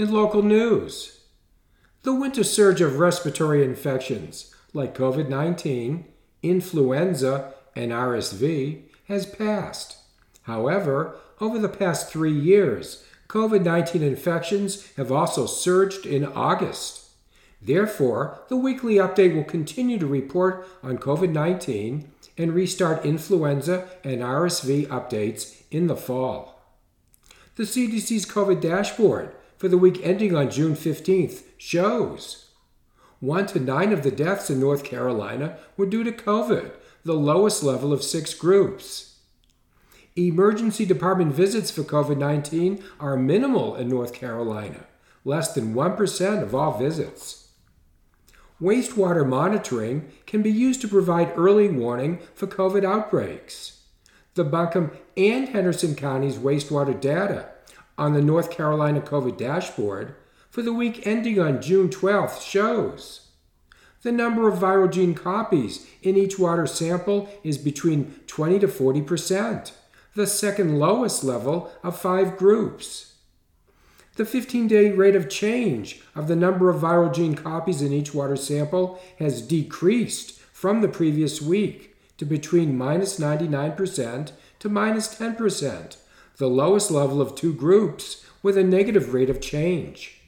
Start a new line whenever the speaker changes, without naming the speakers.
In local news, the winter surge of respiratory infections like COVID-19, influenza, and RSV has passed. However, over the past 3 years, COVID-19 infections have also surged in August. Therefore, the weekly update will continue to report on COVID-19 and restart influenza and RSV updates in the fall. The CDC's COVID dashboard for the week ending on June 15th shows 1 to 9 of the deaths in North Carolina were due to COVID, the lowest level of 6 groups. Emergency department visits for COVID-19 are minimal in North Carolina, less than 1% of all visits. Wastewater monitoring can be used to provide early warning for COVID outbreaks. The Buncombe and Henderson Counties wastewater data on the North Carolina COVID dashboard for the week ending on June 12th shows the number of viral gene copies in each water sample is between 20 to 40%, the second lowest level of 5 groups. The 15-day rate of change of the number of viral gene copies in each water sample has decreased from the previous week to between minus 99% to minus 10%, the lowest level of 2 groups with a negative rate of change.